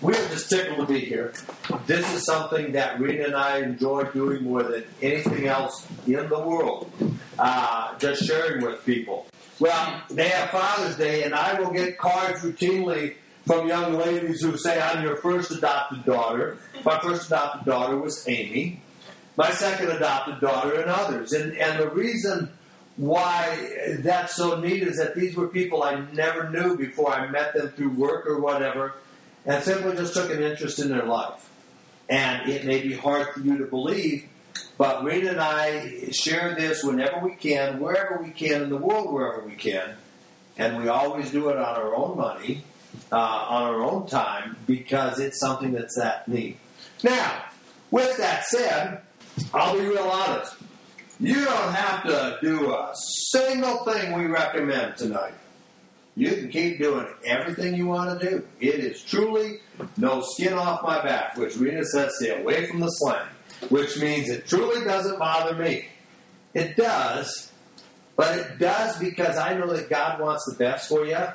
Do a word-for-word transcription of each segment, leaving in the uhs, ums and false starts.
We are just tickled to be here. This is something that Rena and I enjoy doing more than anything else in the world. Uh, just sharing with people. Well, they have Father's Day, and I will get cards routinely from young ladies who say, I'm your first adopted daughter. My first adopted daughter was Amy. My second adopted daughter and others. And, and the reason why that's so neat is that these were people I never knew before I met them through work or whatever, and simply just took an interest in their life. And it may be hard for you to believe, but Rena and I share this whenever we can, wherever we can, in the world wherever we can. And we always do it on our own money, uh, on our own time, because it's something that's that neat. Now, with that said, I'll be real honest. You don't have to do a single thing we recommend tonight. You can keep doing everything you want to do. It is truly no skin off my back, which Rena says stay away from the slang, which means it truly doesn't bother me. It does, but it does because I know that God wants the best for you.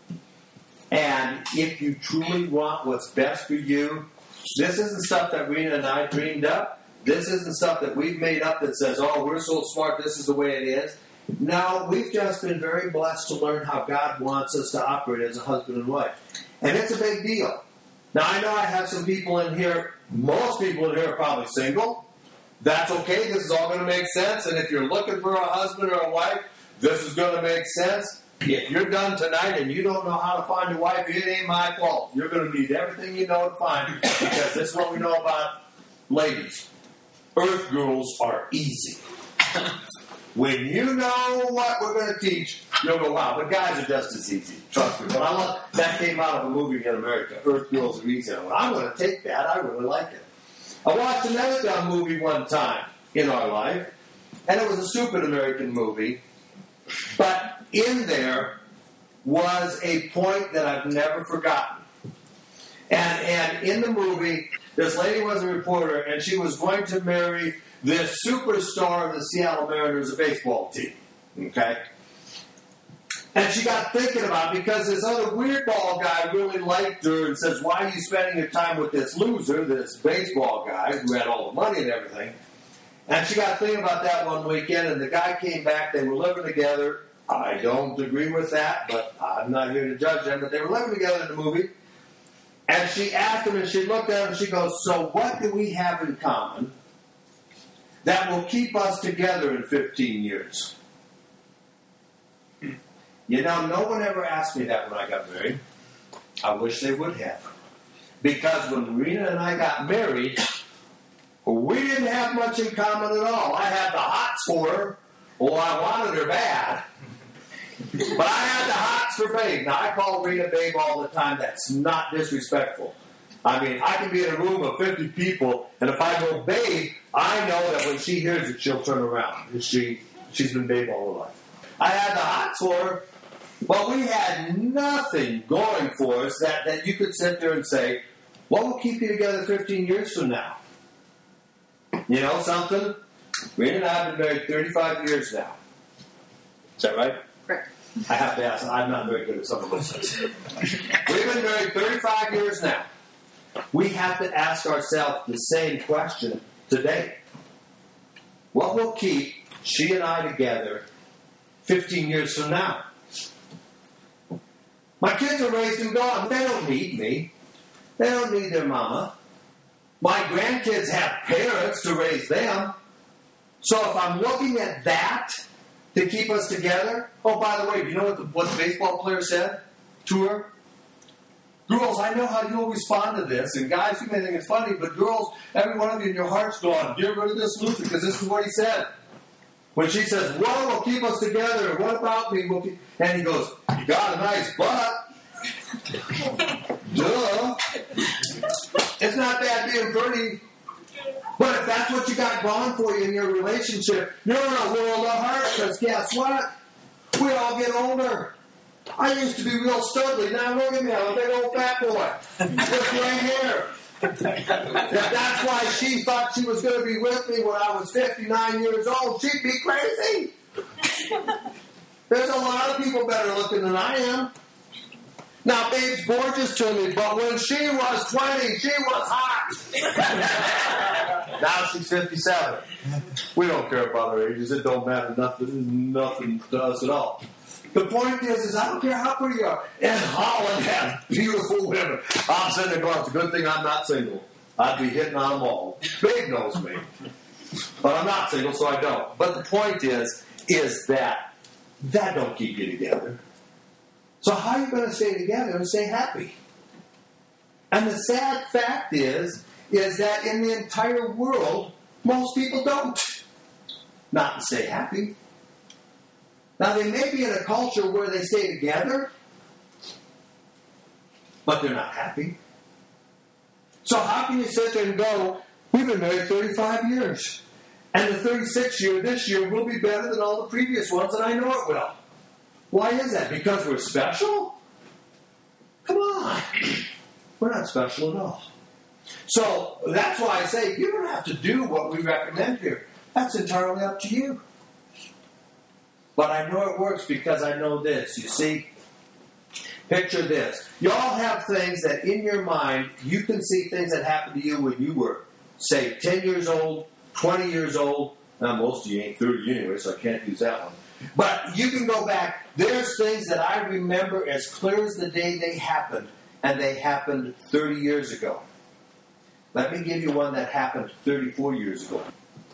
And if you truly want what's best for you, this isn't stuff that Rena and I dreamed up. This isn't stuff that we've made up that says, oh, we're so smart, this is the way it is. No, we've just been very blessed to learn how God wants us to operate as a husband and wife. And it's a big deal. Now, I know I have some people in here, most people in here are probably single. That's okay. This is all going to make sense. And if you're looking for a husband or a wife, this is going to make sense. If you're done tonight and you don't know how to find a wife, it ain't my fault. You're going to need everything you know to find, because this is what we know about ladies. Earth girls are easy. When you know what we're going to teach, you'll go, wow, but guys are just as easy. Trust me. But I love, that came out of a movie in America. Earth girls are easy. I went, I'm going to take that. I really like it. I watched another dumb movie one time in our life, and it was a stupid American movie. But in there was a point that I've never forgotten. And, and in the movie, this lady was a reporter, and she was going to marry this superstar of the Seattle Mariners, a baseball team. Okay? And she got thinking about it because this other weird ball guy really liked her and says, why are you spending your time with this loser, this baseball guy who had all the money and everything? And she got thinking about that one weekend, and the guy came back. They were living together. I don't agree with that, but I'm not here to judge them. But they were living together in the movie. And she asked him, and she looked at him, and she goes, so what do we have in common that will keep us together in fifteen years? You know, no one ever asked me that when I got married. I wish they would have. Because when Rena and I got married, we didn't have much in common at all. I had the hots for her. Oh, I wanted her bad. But I had the hots for Babe. Now, I call Rena Babe all the time. That's not disrespectful. I mean, I can be in a room of fifty people, and if I go Babe, I know that when she hears it, she'll turn around. And she, she's been Babe all her life. I had the hots for her, but we had nothing going for us that, that you could sit there and say, what will keep you together fifteen years from now? You know something? Rena and I have been married thirty-five years now. Is that right? Correct. I have to ask. I'm not very good at some of those things. We've been married thirty-five years now. We have to ask ourselves the same question today. What will keep she and I together fifteen years from now? My kids are raised and gone. They don't need me. They don't need their mama. My grandkids have parents to raise them. So if I'm looking at that to keep us together, oh, by the way, do you know what the, what the baseball player said to her? Girls, I know how you'll respond to this. And guys, you may think it's funny, but girls, every one of you in your heart's gone, get rid of this loser, because this is what he said. When she says, what will keep us together? What about me? Will keep... And he goes, you got a nice butt. Duh. It's not bad being pretty. But if that's what you got going for you in your relationship, you're in a world of hurt, because guess what? We all get older. I used to be real studly. Now look at me. I'm a big old fat boy with gray hair. If that's why she thought she was going to be with me when I was fifty-nine years old, she'd be crazy. There's a lot of people better looking than I am. Now, Babe's gorgeous to me, but when she was twenty, she was hot. Now she's fifty-seven. We don't care about our ages. It don't matter nothing, nothing to us at all. The point is, is I don't care how pretty you are. And Holland has beautiful women. I'm sitting there going, it's a good thing I'm not single. I'd be hitting on them all. Babe knows me. But I'm not single, so I don't. But the point is, is that that don't keep you together. So how are you going to stay together and stay happy? And the sad fact is, is that in the entire world, most people don't. Not to stay happy. Now, they may be in a culture where they stay together, but they're not happy. So how can you sit there and go, we've been married thirty-five years, and the thirty-sixth year this year will be better than all the previous ones, and I know it will. Why is that? Because we're special? Come on. We're not special at all. So that's why I say you don't have to do what we recommend here. That's entirely up to you. But I know it works because I know this. You see, picture this. You all have things that in your mind, you can see things that happened to you when you were, say, ten years old, twenty years old. Now, most of you ain't thirty anyway, so I can't use that one. But you can go back. There's things that I remember as clear as the day they happened, and they happened thirty years ago. Let me give you one that happened thirty-four years ago.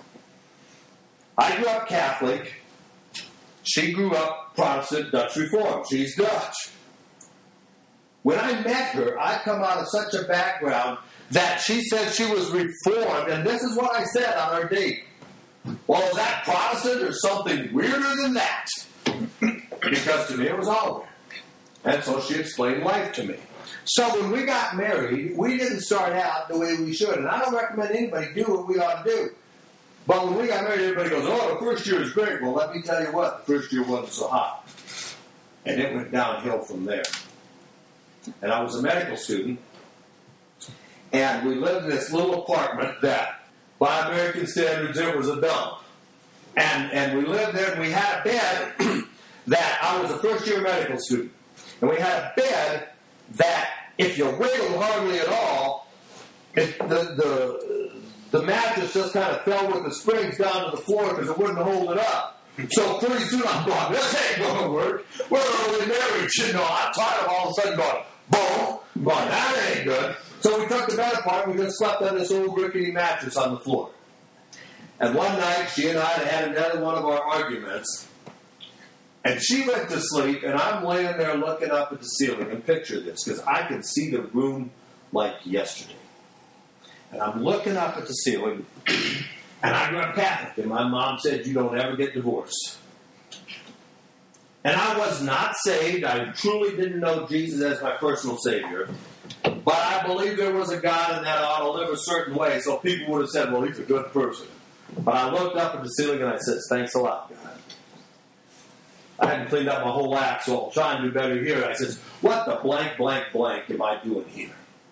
I grew up Catholic. She grew up Protestant Dutch Reformed. She's Dutch. When I met her, I come out of such a background that she said she was Reformed, and this is what I said on our date. Well, is that Protestant or something weirder than that? Because to me it was all weird. And so she explained life to me. So when we got married, we didn't start out the way we should. And I don't recommend anybody do what we ought to do. But when we got married, everybody goes, oh, the first year is great. Well, let me tell you what, the first year wasn't so hot. And it went downhill from there. And I was a medical student. And we lived in this little apartment that, by American standards, it was a dump. And and we lived there, and we had a bed that, I was a first-year medical student. And we had a bed that, if you wiggled hardly at all, it, the, the, the mattress just kind of fell with the springs down to the floor because it wouldn't hold it up. So pretty soon I'm going, this ain't going to work. We're early married, you know. I'm tired of all of a sudden going, boom, going, that ain't good. So we took the bed apart and we just slept on this old rickety mattress on the floor. And one night, she and I had another one of our arguments. And she went to sleep, and I'm laying there looking up at the ceiling. And picture this, because I can see the room like yesterday. And I'm looking up at the ceiling, and I grew up Catholic, and my mom said, you don't ever get divorced. And I was not saved. I truly didn't know Jesus as my personal Savior. But I believe there was a God and that I ought to live a certain way, so people would have said, well, he's a good person. But I looked up at the ceiling and I said, thanks a lot, God. I hadn't cleaned up my whole act, so I'll try and do better here. And I said, what the blank, blank, blank am I doing here?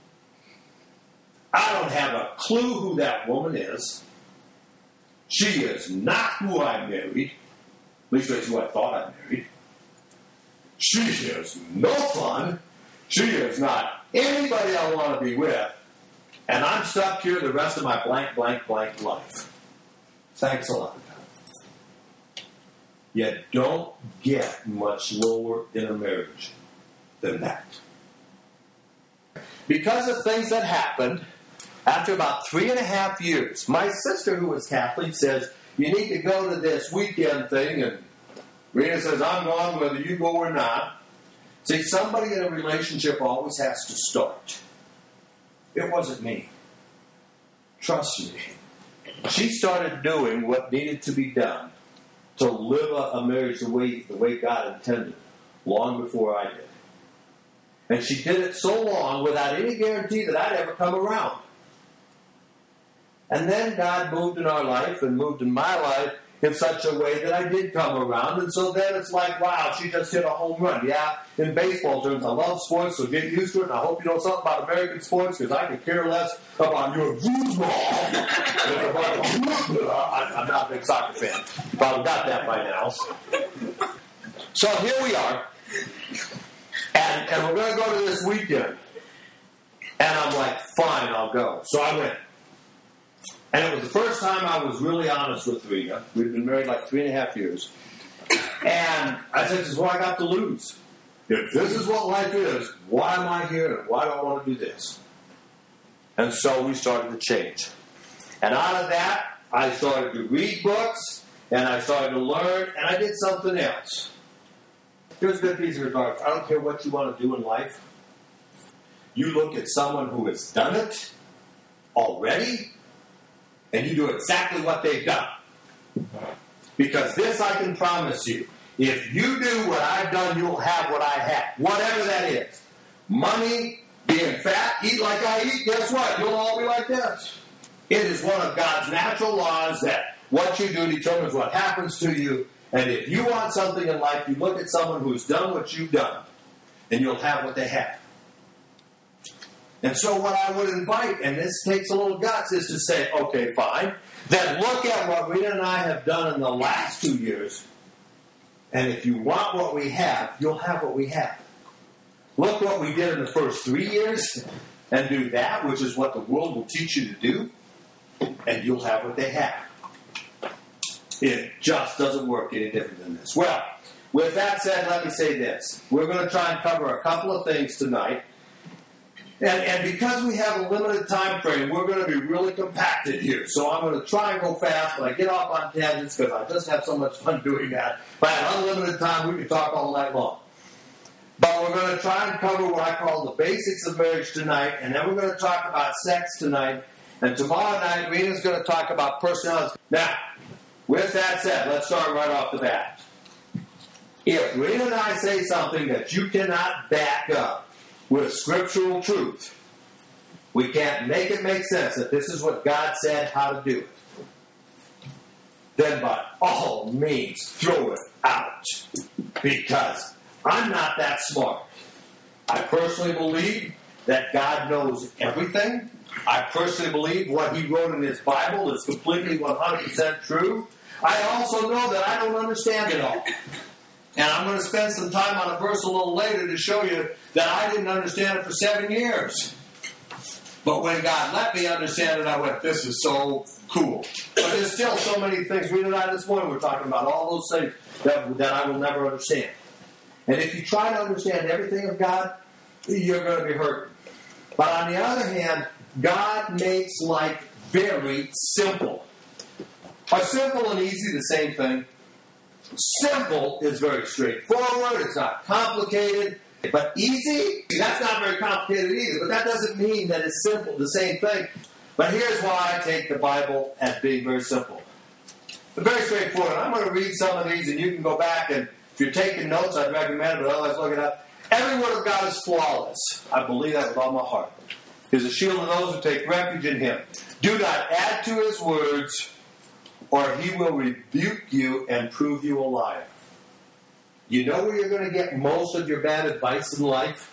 I don't have a clue who that woman is. She is not who I married. At least that's who I thought I married. She is no fun. She is not anybody I want to be with. And I'm stuck here the rest of my blank, blank, blank life. Thanks a lot. You don't get much lower in a marriage than that. Because of things that happened, after about three and a half years, my sister, who was Catholic, says, you need to go to this weekend thing, and Rena says, I'm gone whether you go or not. See, somebody in a relationship always has to start. It wasn't me. Trust me. She started doing what needed to be done to live a, a marriage the way, the way God intended, long before I did. And she did it so long without any guarantee that I'd ever come around. And then God moved in our life and moved in my life in such a way that I did come around. And so then it's like, wow, she just hit a home run. Yeah, in baseball terms, I love sports, so get used to it. And I hope you know something about American sports, because I could care less about your football. I'm not a big soccer fan. Probably got that by now. So here we are. And, and we're going to go to this weekend. And I'm like, fine, I'll go. So I went. And it was the first time I was really honest with Rena. We'd been married like three and a half years. And I said, this is what I got to lose. If this is what life is, why am I here and why do I want to do this? And so we started to change. And out of that, I started to read books, and I started to learn, and I did something else. Here's a good piece of advice. I don't care what you want to do in life. You look at someone who has done it already, and you do exactly what they've done. Because this I can promise you. If you do what I've done, you'll have what I have. Whatever that is. Money, being fat, eat like I eat, guess what? You'll all be like this. It is one of God's natural laws that what you do determines what happens to you. And if you want something in life, you look at someone who's done what you've done, and you'll have what they have. And so what I would invite, and this takes a little guts, is to say, okay, fine. Then look at what Rita and I have done in the last two years. And if you want what we have, you'll have what we have. Look what we did in the first three years and do that, which is what the world will teach you to do, and you'll have what they have. It just doesn't work any different than this. Well, with that said, let me say this. We're going to try and cover a couple of things tonight. And, and because we have a limited time frame, we're going to be really compacted here. So I'm going to try and go fast, but I get off on tangents because I just have so much fun doing that. If I had unlimited time, we could talk all night long. But we're going to try and cover what I call the basics of marriage tonight, and then we're going to talk about sex tonight. And tomorrow night, Rena's going to talk about personality. Now, with that said, let's start right off the bat. If Rena and I say something that you cannot back up with scriptural truth, we can't make it make sense that this is what God said how to do it, then by all means throw it out. Because I'm not that smart. I personally believe that God knows everything. I personally believe what He wrote in His Bible is completely one hundred percent true. I also know that I don't understand it all. And I'm going to spend some time on a verse a little later to show you that I didn't understand it for seven years. But when God let me understand it, I went, this is so cool. But there's still so many things. Rita and I this morning were talking about all those things that, that I will never understand. And if you try to understand everything of God, you're going to be hurt. But on the other hand, God makes life very simple. Are simple and easy the same thing? Simple is very straightforward. It's not complicated. But easy, that's not very complicated either. But that doesn't mean that it's simple, the same thing. But here's why I take the Bible as being very simple. But very straightforward. I'm going to read some of these, and you can go back, and if you're taking notes, I'd recommend it, but otherwise look it up. Every word of God is flawless. I believe that with all my heart. He is a shield to those who take refuge in Him. Do not add to His words, or He will rebuke you and prove you a liar. You know where you're going to get most of your bad advice in life?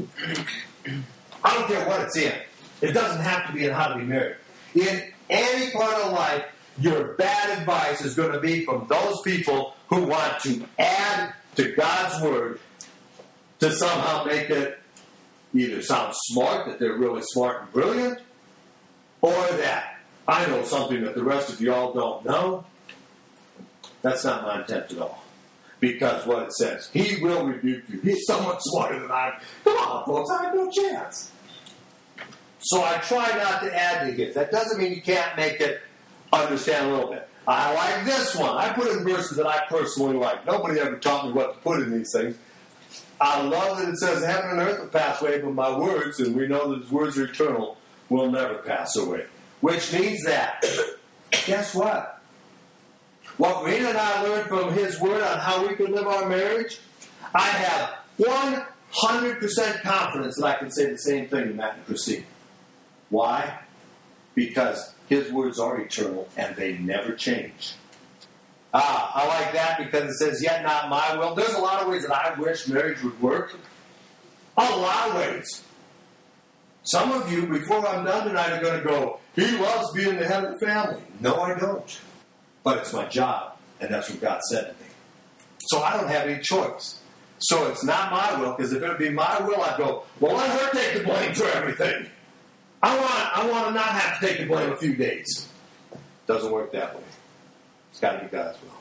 I don't care what it's in. It doesn't have to be in how to be married. In any part of life, your bad advice is going to be from those people who want to add to God's Word to somehow make it either sound smart, that they're really smart and brilliant, or that I know something that the rest of you all don't know. That's not my intent at all. Because what it says, He will rebuke you. He's so much smarter than I am. Come on, folks, I have no chance. So I try not to add to it. That doesn't mean you can't make it understand a little bit. I like this one. I put in verses that I personally like. Nobody ever taught me what to put in these things. I love that it says, heaven and earth will pass away, but my words, and we know that His words are eternal, will never pass away. Which means that, guess what? What Rena and I learned from His Word on how we could live our marriage, I have one hundred percent confidence that I can say the same thing to Matt and Christine. Why? Because His words are eternal and they never change. Ah, I like that because it says, yet not my will. There's a lot of ways that I wish marriage would work. A lot of ways. Some of you, before I'm done tonight, are going to go, he loves being the head of the family. No, I don't. But it's my job, and that's what God said to me. So I don't have any choice. So it's not my will, because if it would be my will, I'd go, well, let her take the blame for everything. I want, I want to not have to take the blame a few days. Doesn't work that way. It's got to be God's will.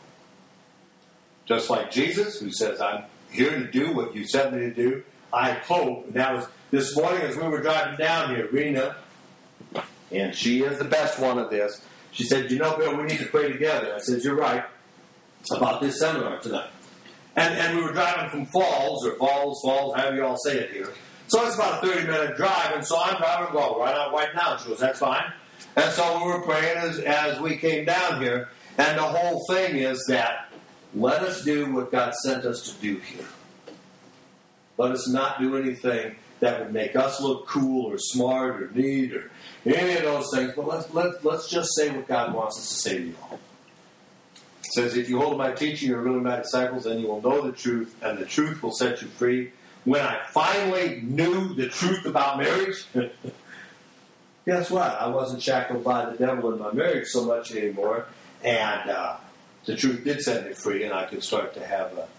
Just like Jesus, who says, I'm here to do what you sent me to do. I hope, and that was this morning as we were driving down here, Rena, and she is the best one of this, she said, you know, Bill, we need to pray together. I said, you're right, about this seminar tonight. And and we were driving from Falls, or Falls, Falls, however you all say it here. So it's about a thirty-minute drive, and so I'm driving, well, right out right now. She goes, that's fine. And so we were praying as, as we came down here, and the whole thing is that let us do what God sent us to do here. Let us not do anything that would make us look cool or smart or neat or any of those things, but let's, let, let's just say what God wants us to say to you all. It says, if you hold my teaching, you're really my disciples, and you will know the truth, and the truth will set you free. When I finally knew the truth about marriage, guess what? I wasn't shackled by the devil in my marriage so much anymore, and uh, the truth did set me free, and I could start to have a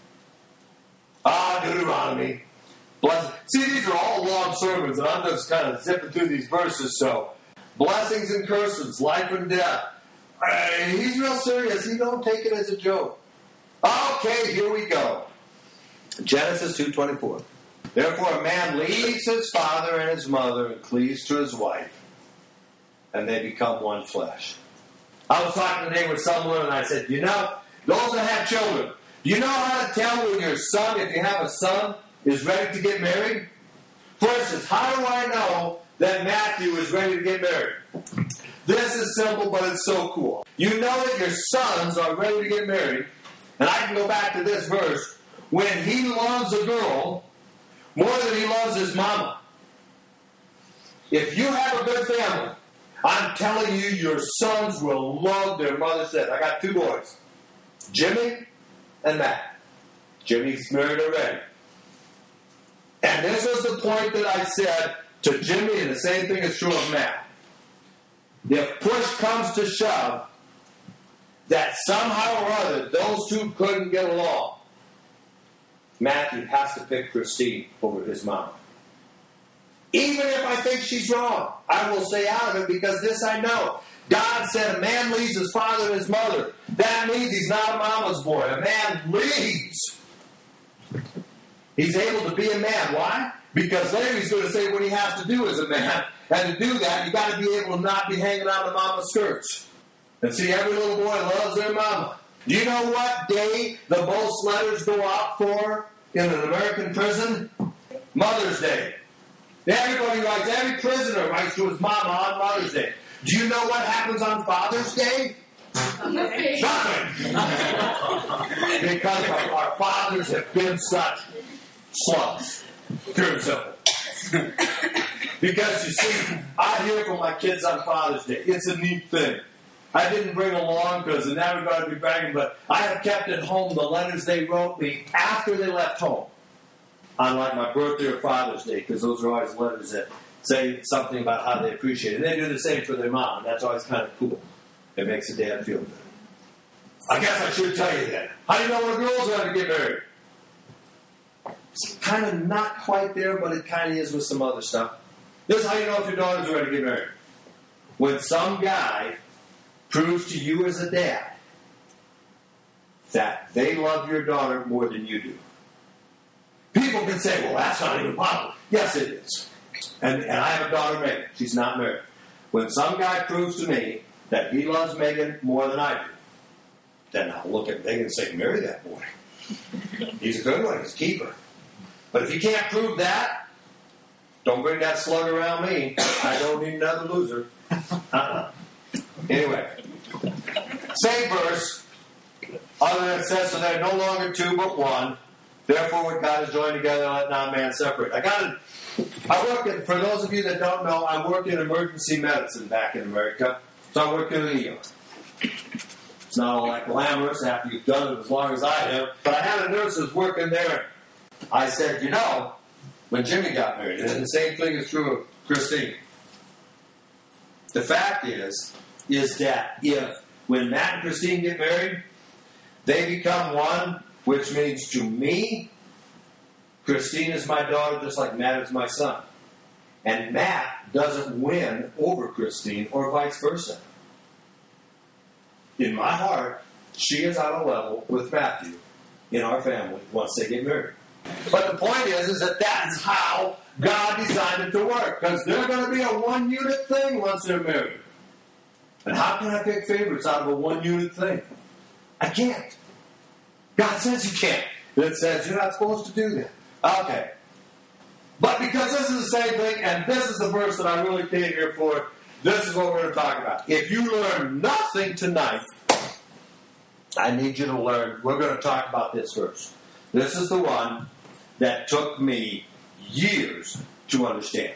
ah Deuteronomy. Bless. See, these are all long sermons, and I'm just kind of zipping through these verses. So, blessings and curses, life and death. Uh, he's real serious. He don't take it as a joke. Okay, here we go. Genesis two twenty-four. Therefore, a man leaves his father and his mother and cleaves to his wife, and they become one flesh. I was talking today with someone, and I said, you know, those that have children, do you know how to tell when your son, if you have a son, is ready to get married? For instance, how do I know that Matthew is ready to get married? This is simple, but it's so cool. You know that your sons are ready to get married, and I can go back to this verse, when he loves a girl more than he loves his mama. If you have a good family, I'm telling you, your sons will love their mother's death. I got two boys, Jimmy and Matt. Jimmy's married already. And this was the point that I said to Jimmy, and the same thing is true of Matt. If push comes to shove, that somehow or other those two couldn't get along, Matthew has to pick Christine over his mom. Even if I think she's wrong, I will stay out of it, because this I know. God said a man leaves his father and his mother. That means he's not a mama's boy. A man leaves. He's able to be a man. Why? Because later he's going to say what he has to do as a man. And to do that, you've got to be able to not be hanging out of mama's skirts. And see, every little boy loves their mama. Do you know what day the most letters go out for in an American prison? Mother's Day. Everybody writes, every prisoner writes to his mama on Mother's Day. Do you know what happens on Father's Day? Nothing. Because our, our fathers have been such slugs. Pure and simple. Because you see, I hear from my kids on Father's Day. It's a neat thing. I didn't bring along because in that regard I'd be bragging, but I have kept at home the letters they wrote me after they left home. On like my birthday or Father's Day, because those are always letters that say something about how they appreciate it. And they do the same for their mom, and that's always kind of cool. It makes a dad feel good. I guess I should tell you that. How do you know when a girl's ready to get married? It's kind of not quite there, but it kind of is with some other stuff. This is how you know if your daughter's ready to get married. When some guy proves to you as a dad that they love your daughter more than you do. People can say, well, that's not even possible. Yes, it is. And, and I have a daughter, Megan. She's not married. When some guy proves to me that he loves Megan more than I do, then I'll look at Megan and say, marry that boy. He's a good one. He's a keeper. But if you can't prove that, don't bring that slug around me. I don't need another loser. Uh-uh. Anyway, same verse. Other than it says, so they're no longer two but one. Therefore, what God has joined together, let not man separate. I got it. I work in, for those of you that don't know, I work in emergency medicine back in America. So I work in the E R. It's not all that glamorous after you've done it as long as I have. But I had a nurse who was working there. I said, you know, when Jimmy got married, and the same thing is true of Christine. The fact is, is that if, when Matt and Christine get married, they become one, which means to me, Christine is my daughter just like Matt is my son. And Matt doesn't win over Christine or vice versa. In my heart, she is on a level with Matthew in our family once they get married. But the point is, is that that's how God designed it to work. Because they're going to be a one-unit thing once they're married. And how can I pick favorites out of a one-unit thing? I can't. God says you can't. It says you're not supposed to do that. Okay. But because this is the same thing, and this is the verse that I really came here for, this is what we're going to talk about. If you learn nothing tonight, I need you to learn, we're going to talk about this verse. This is the one that took me years to understand.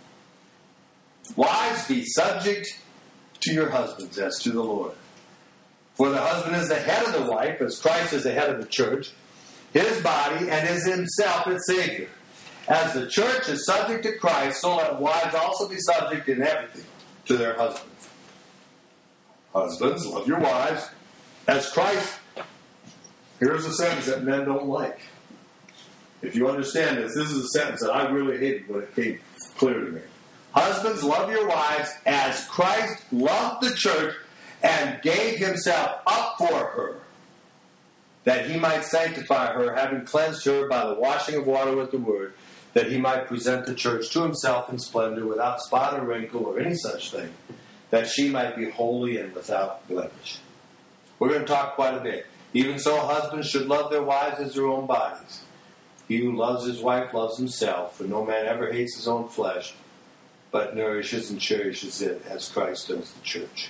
Wives, be subject to your husbands as to the Lord. For the husband is the head of the wife, as Christ is the head of the church, his body, and is himself its Savior. As the church is subject to Christ, so let wives also be subject in everything to their husbands. Husbands, love your wives as Christ. Here's a sentence that men don't like. If you understand this, this is a sentence that I really hated when it came clear to me. Husbands, love your wives as Christ loved the church and gave himself up for her, that he might sanctify her, having cleansed her by the washing of water with the word, that he might present the church to himself in splendor, without spot or wrinkle or any such thing, that she might be holy and without blemish. We're going to talk quite a bit. Even so, husbands should love their wives as their own bodies. He who loves his wife loves himself, for no man ever hates his own flesh, but nourishes and cherishes it as Christ does the church.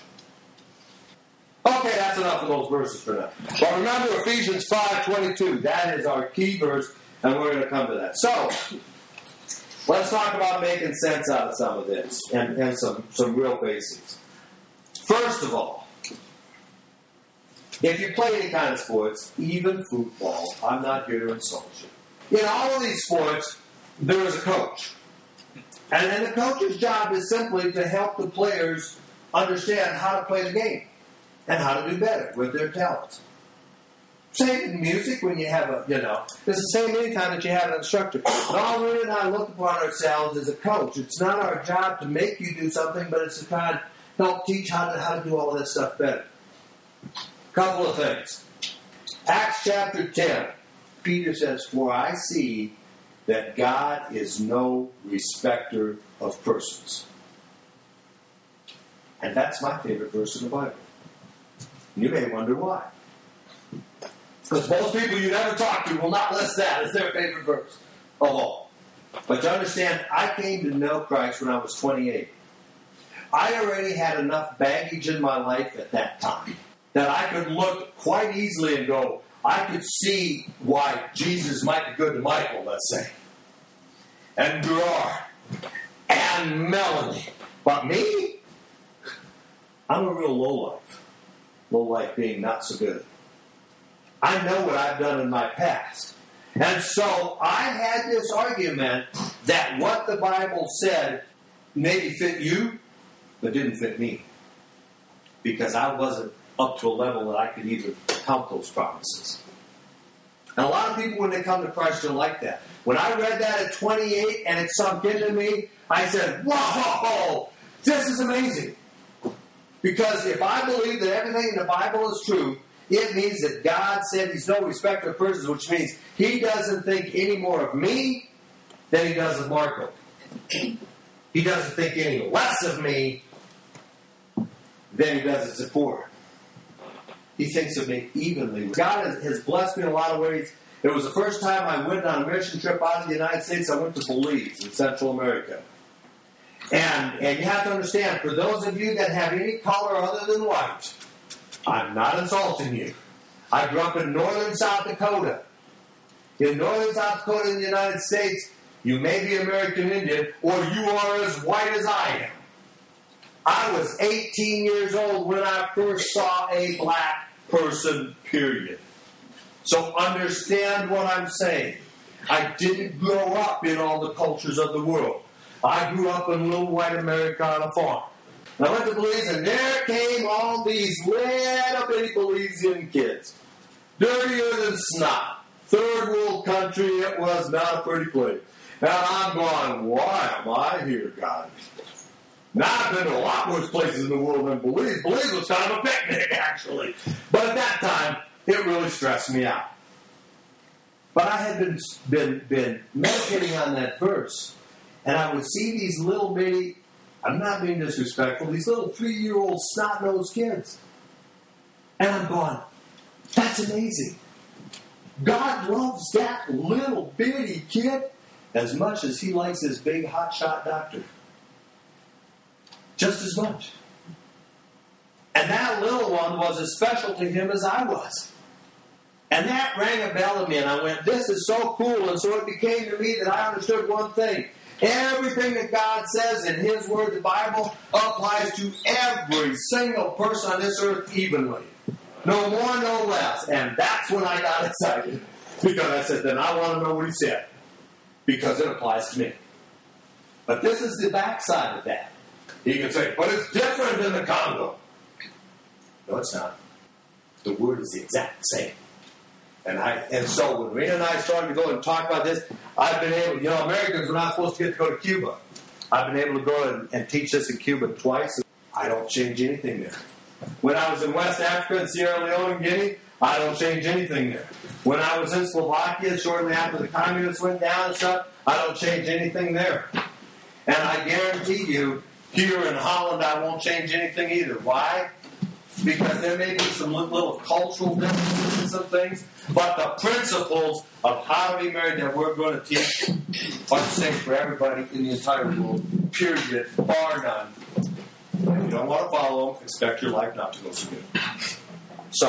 Okay, that's enough of those verses for now. But remember Ephesians five twenty-two. That is our key verse, and we're going to come to that. So, let's talk about making sense out of some of this, and, and some, some real basics. First of all, if you play any kind of sports, even football, I'm not here to insult you. In all of these sports, there is a coach. And then the coach's job is simply to help the players understand how to play the game and how to do better with their talents. Same in music when you have a, you know, it's the same anytime that you have an instructor. And all Maria and I look upon ourselves as a coach. It's not our job to make you do something, but it's to kind of help teach how to, how to do all of that stuff better. Couple of things. Acts chapter ten, Peter says, "For I see that God is no respecter of persons." And that's my favorite verse in the Bible. You may wonder why. Because most people you never talk to will not list that as their favorite verse of all. But to understand, I came to know Christ when I was twenty-eight. I already had enough baggage in my life at that time that I could look quite easily and go, I could see why Jesus might be good to Michael, let's say, and Gerard, and Melanie. But me? I'm a real lowlife. Lowlife being not so good. I know what I've done in my past. And so I had this argument that what the Bible said maybe fit you, but didn't fit me. Because I wasn't up to a level that I could even count those promises. And a lot of people, when they come to Christ, are like that. When I read that at twenty-eight and it sunk into me, I said, whoa, this is amazing. Because if I believe that everything in the Bible is true, it means that God said he's no respecter of persons, which means he doesn't think any more of me than he does of Marco. He doesn't think any less of me than he does of Zipporah. He thinks of me evenly. God has, has blessed me in a lot of ways. It was the first time I went on a mission trip out of the United States. I went to Belize in Central America. And, and you have to understand, for those of you that have any color other than white, I'm not insulting you. I grew up in northern South Dakota. In northern South Dakota in the United States, you may be American Indian, or you are as white as I am. I was eighteen years old when I first saw a black person, period. So understand what I'm saying. I didn't grow up in all the cultures of the world. I grew up in little white America on a farm. And I went to Belize, and there came all these little bitty Belizean kids. Dirtier than snot. third world country. It was not a pretty place. And I'm going, why am I here, God? Now, I've been to a lot worse places in the world than Belize. Belize was kind of a picnic, actually. But at that time, it really stressed me out. But I had been, been, been meditating on that verse, and I would see these little bitty, I'm not being disrespectful, these little three-year-old snot-nosed kids. And I'm going, that's amazing. God loves that little bitty kid as much as he likes his big hotshot doctor. Just as much. And that little one was as special to him as I was. And that rang a bell in me, and I went, this is so cool. And so it became to me that I understood one thing. Everything that God says in His Word, the Bible, applies to every single person on this earth evenly. No more, no less. And that's when I got excited. Because I said, then I want to know what He said. Because it applies to me. But this is the backside of that. You can say, but it's different than the Congo. No, it's not. The word is the exact same. And I and so when Rena and I started to go and talk about this, I've been able, you know, Americans are not supposed to get to go to Cuba. I've been able to go and, and teach this in Cuba twice. I don't change anything there. When I was in West Africa and Sierra Leone and Guinea, I don't change anything there. When I was in Slovakia shortly after the communists went down and stuff, I don't change anything there. And I guarantee you, here in Holland, I won't change anything either. Why? Because there may be some little cultural differences and some things, but the principles of how to be married that we're going to teach are the same for everybody in the entire world, period, bar none. If you don't want to follow them, expect your life not to go so good. So,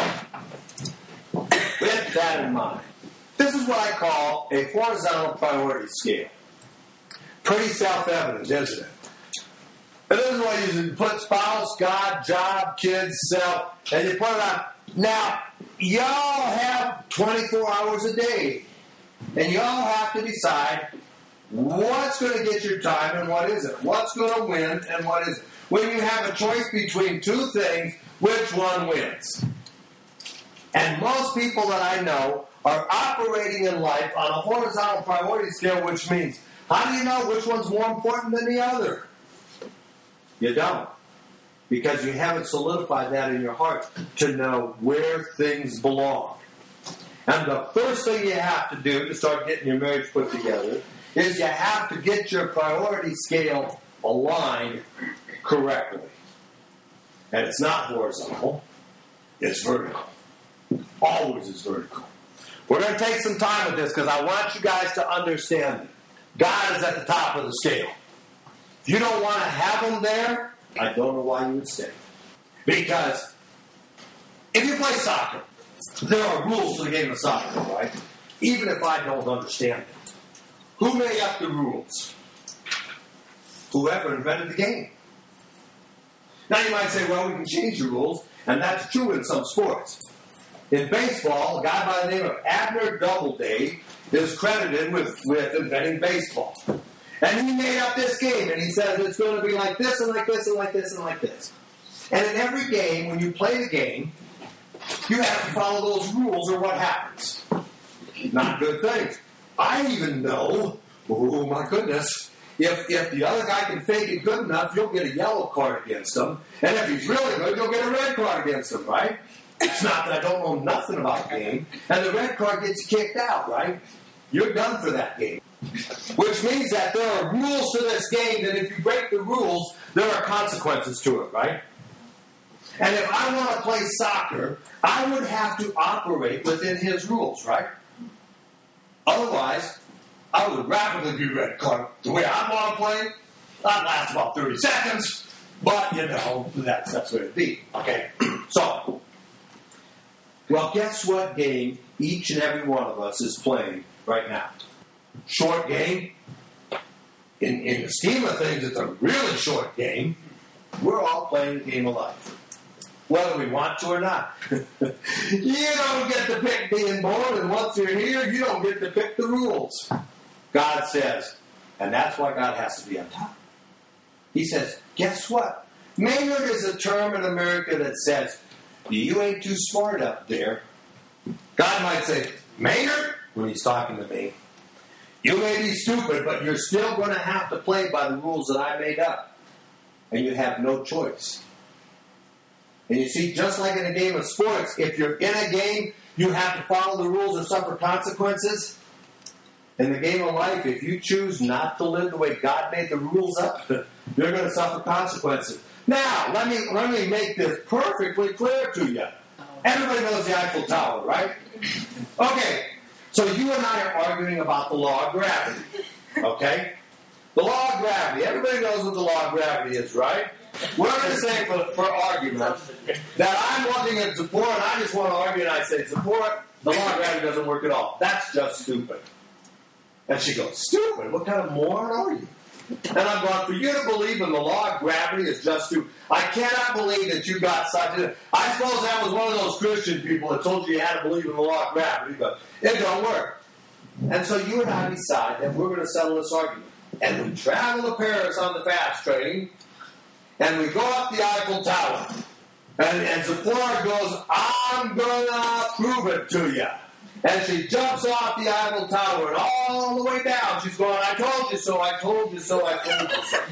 with that in mind, this is what I call a horizontal priority scale. Pretty self-evident, isn't it? And this is what you put spouse, God, job, kids, self, and you put it on. Now, y'all have twenty-four hours a day, and y'all have to decide what's going to get your time and what isn't. What's going to win and what isn't. When you have a choice between two things, which one wins? And most people that I know are operating in life on a horizontal priority scale, which means, how do you know which one's more important than the other? You don't. Because you haven't solidified that in your heart to know where things belong. And the first thing you have to do to start getting your marriage put together is you have to get your priority scale aligned correctly. And it's not horizontal. It's vertical. Always is vertical. We're going to take some time with this because I want you guys to understand it. God is at the top of the scale. If you don't want to have Him there, I don't know why you would stay. Because if you play soccer, there are rules to the game of soccer, right? Even if I don't understand them. Who made up the rules? Whoever invented the game. Now you might say, well, we can change the rules, and that's true in some sports. In baseball, a guy by the name of Abner Doubleday is credited with, with inventing baseball. And he made up this game, and he says it's going to be like this and like this and like this and like this. And in every game, when you play the game, you have to follow those rules or what happens. Not good things. I even know, oh my goodness, if, if the other guy can fake it good enough, you'll get a yellow card against him. And if he's really good, you'll get a red card against him, right? It's not that I don't know nothing about the game. And the red card gets kicked out, right? You're done for that game. Which means that there are rules to this game that if you break the rules, there are consequences to it, right? And if I want to play soccer, I would have to operate within his rules, right? Otherwise, I would rapidly be red card. The way I want to play, that lasts about thirty seconds, but, you know, that's, that's what it'd be. Okay, so, well, guess what game each and every one of us is playing right now? Short game. In, in the scheme of things, it's a really short game. We're all playing the game of life. Whether we want to or not. You don't get to pick being born, and once you're here, you don't get to pick the rules. God says, and that's why God has to be on top. He says, guess what? Maynard is a term in America that says, you ain't too smart up there. God might say, Maynard, when he's talking to me. You may be stupid, but you're still going to have to play by the rules that I made up. And you have no choice. And you see, just like in a game of sports, if you're in a game, you have to follow the rules or suffer consequences. In the game of life, if you choose not to live the way God made the rules up, you're going to suffer consequences. Now, let me let me make this perfectly clear to you. Everybody knows the Eiffel Tower, right? Okay, so you and I are arguing about the law of gravity. Okay? The law of gravity. Everybody knows what the law of gravity is, right? We're going to say, for, for argument, that I'm looking at Zipporah and I just want to argue, and I say, Zipporah, the law of gravity doesn't work at all. That's just stupid. And she goes, stupid? What kind of moron are you? And I'm going, for you to believe in the law of gravity is just stupid. I cannot believe that you got such a... I suppose that was one of those Christian people that told you you had to believe in the law of gravity, but it don't work. And so you and I decide that we're going to settle this argument. And we travel to Paris on the fast train, and we go up the Eiffel Tower. And, and Zipporah goes, I'm going to prove it to you. And she jumps off the Eiffel Tower, and all the way down, she's going, I told you so, I told you so, I told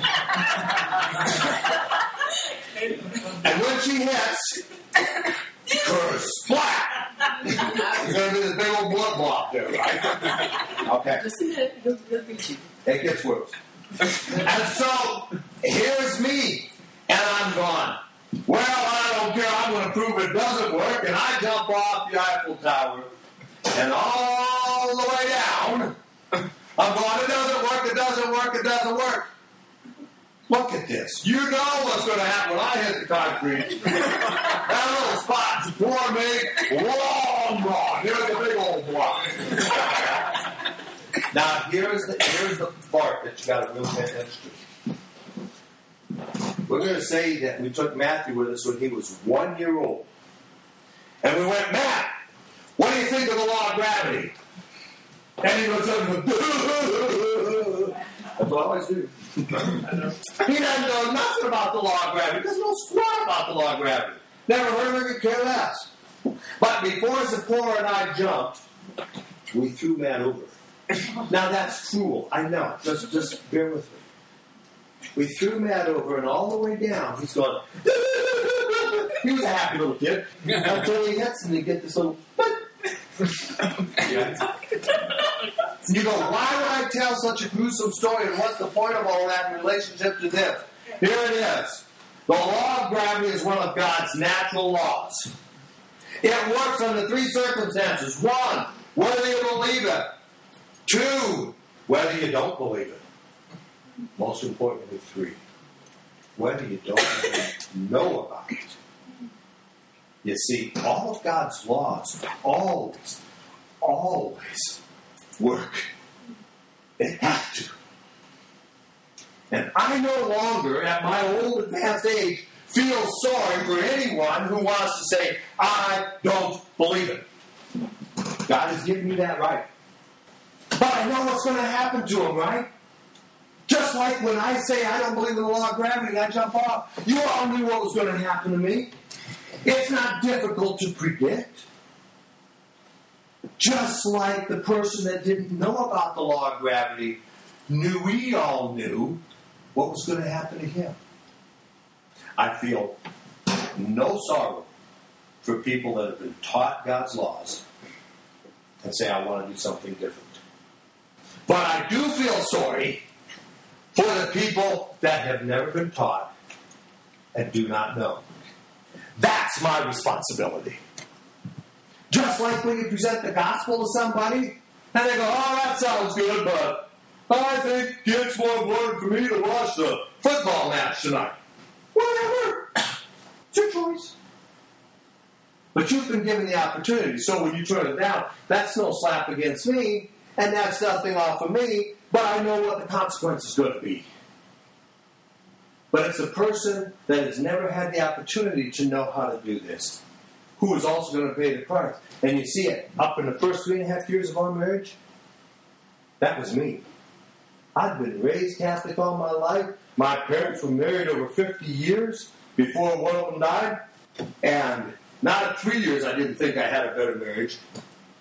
you so. And when she hits, splat! There's going to be this big old blood block there, right? Okay. Just a minute, he'll, he'll beat you. It gets worse. And so, here's me, and I'm gone. Well, I don't care, I'm going to prove it doesn't work, and I jump off the Eiffel Tower, and all the way down, I'm going, it doesn't work, it doesn't work, it doesn't work. Look at this. You know what's going to happen when I hit the concrete. That little spot's for me, long gone. Here's the big old block. Now, here's the, here's the part that you got to really pay attention to. We're going to say that we took Matthew with us when he was one year old. And we went, Matt, what do you think of the law of gravity? And he goes, that's what I always do. He doesn't know nothing about the law of gravity. He doesn't know squat about the law of gravity. Never heard of it, could care less. But before Zipporah and I jumped, we threw Matt over. Now that's cruel. I know. Just, just bear with me. We threw Matt over, and all the way down, he's going. He was a happy little kid until he hits, and you get this little. You go, why would I tell such a gruesome story, and what's the point of all that in relationship to this? Here it is. The law of gravity is one of God's natural laws. It works under three circumstances. One, whether you believe it. Two, whether you don't believe it. Most importantly, three, whether you don't even know about it. You see, all of God's laws always, always work. They have to. And I no longer, at my old advanced age, feel sorry for anyone who wants to say, I don't believe it. God has given you that right. But I know what's going to happen to him, right? Just like when I say I don't believe in the law of gravity and I jump off, you all knew what was going to happen to me. It's not difficult to predict. Just like the person that didn't know about the law of gravity knew we all knew what was going to happen to him. I feel no sorrow for people that have been taught God's laws and say, I want to do something different. But I do feel sorry for the people that have never been taught and do not know. That's my responsibility. Just like when you present the gospel to somebody, and they go, oh, that sounds good, but I think it's more important for me to watch the football match tonight. Whatever. It's your choice. But you've been given the opportunity, so when you turn it down, that's no slap against me, and that's nothing off of me, but I know what the consequence is going to be. But it's a person that has never had the opportunity to know how to do this, who is also going to pay the price. And you see it up in the first three and a half years of our marriage. That was me. I'd been raised Catholic all my life. My parents were married over fifty years before one of them died. And not at three years I didn't think I had a better marriage.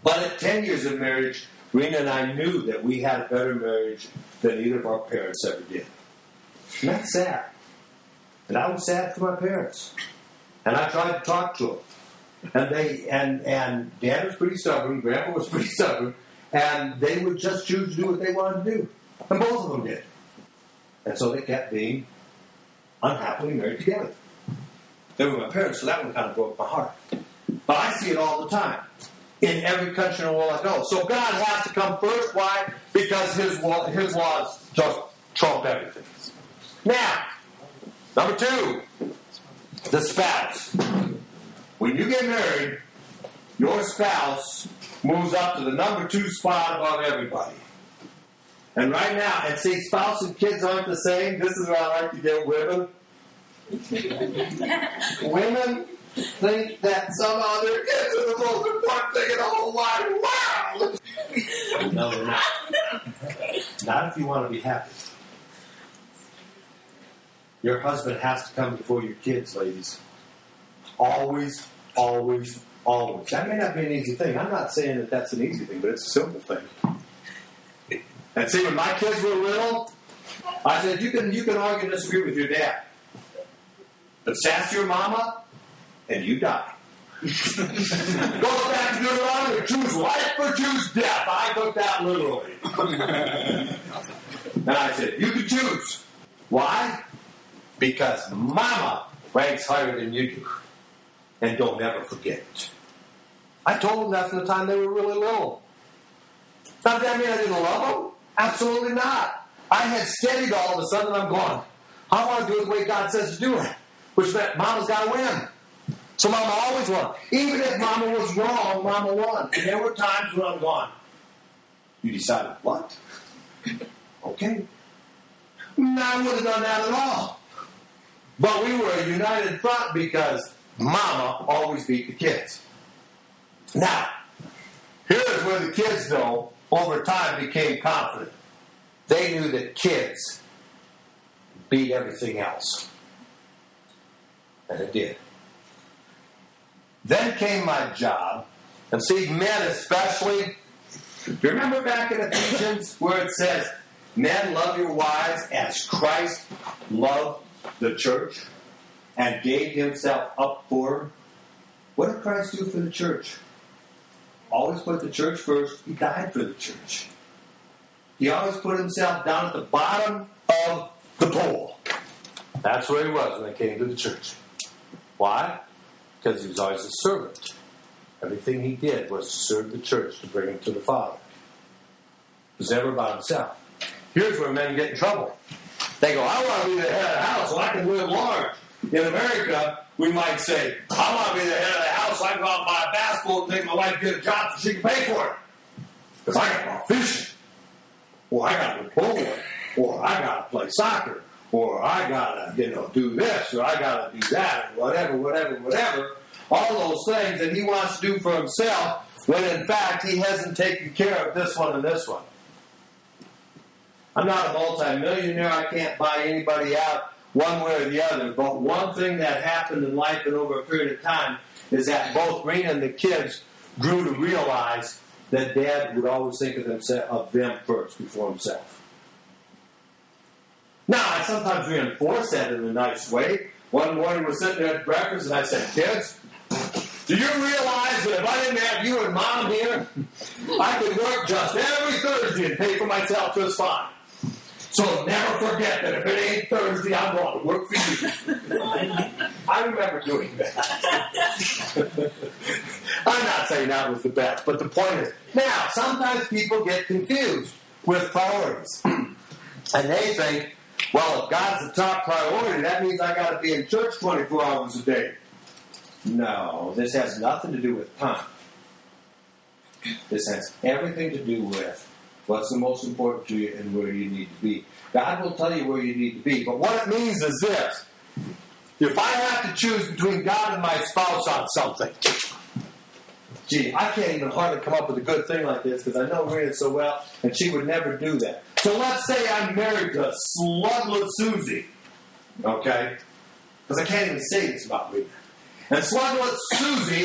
But at ten years of marriage, Rena and I knew that we had a better marriage than either of our parents ever did. And that's sad. And I was sad for my parents. And I tried to talk to them. And they and and Dad was pretty stubborn, Grandpa was pretty stubborn, and they would just choose to do what they wanted to do. And both of them did. And so they kept being unhappily married together. They were my parents, so that one kind of broke my heart. But I see it all the time. In every country in the world I go. So God has to come first. Why? Because His His laws just trump everything. Now, number two, the spouse. When you get married, your spouse moves up to the number two spot above everybody. And right now, and see, spouse and kids aren't the same. This is where I like to get women. Women think that somehow their kids are the most important thing in the whole wide world. No, they're not. Not if you want to be happy. Your husband has to come before your kids, ladies. Always, always, always. That may not be an easy thing. I'm not saying that that's an easy thing, but it's a simple thing. And see, when my kids were little, I said, you can you can argue and disagree with your dad. But sass your mama, and you die. Go back to Deuteronomy, choose life or choose death. I took that literally. And I said, you can choose. Why? Because mama ranks higher than you do. And don't ever forget it. I told them that from the time they were really little. Now, does that mean I didn't love them? Absolutely not. I had steadied all of a sudden, I'm going, I want to do it the way God says to do it. Which meant Mama's got to win. So Mama always won. Even if Mama was wrong, Mama won. And there were times when I'm going, you decided what? Okay. No, I wouldn't have done that at all. But we were a united front because Mama always beat the kids. Now, here's where the kids, though, over time became confident. They knew that kids beat everything else. And it did. Then came my job. And see, men especially, do you remember back in Ephesians where it says, men, love your wives as Christ loved the church and gave himself up for her? What did Christ do for the church? Always put the church first. He died for the church. He always put himself down at the bottom of the pole. That's where he was when it came to the church. Why? Because he was always a servant. Everything he did was to serve the church, to bring him to the Father. It was never about himself. Here's where men get in trouble. They go, I want to be the head of the house so I can live large. In America, we might say, I want to be the head of the house so I can go out and buy a basketball and make my wife get a job so she can pay for it. Because I got to go fishing. Or I got to bowl. Or I got to play soccer. Or I got to, you know, do this. Or I got to do that. Or whatever, whatever, whatever. All those things that he wants to do for himself when in fact he hasn't taken care of this one and this one. I'm not a multi-millionaire. I can't buy anybody out one way or the other. But one thing that happened in life and over a period of time is that both Rena and the kids grew to realize that Dad would always think of, themself, of them first before himself. Now, I sometimes reinforce that in a nice way. One morning we're sitting there at breakfast and I said, kids, do you realize that if I didn't have you and Mom here, I could work just every Thursday and pay for myself just fine. So never forget that if it ain't Thursday, I'm going to work for you. I remember doing that. I'm not saying that was the best, but the point is, now, sometimes people get confused with priorities. And they think, well, if God's the top priority, that means I got to be in church twenty-four hours a day. No, this has nothing to do with time. This has everything to do with what's the most important to you and where you need to be. God will tell you where you need to be. But what it means is this. If I have to choose between God and my spouse on something, gee, I can't even hardly come up with a good thing like this because I know Rena so well, and she would never do that. So let's say I'm married to Sluglet Susie, okay? Because I can't even say this about Rena. And Sluglet Susie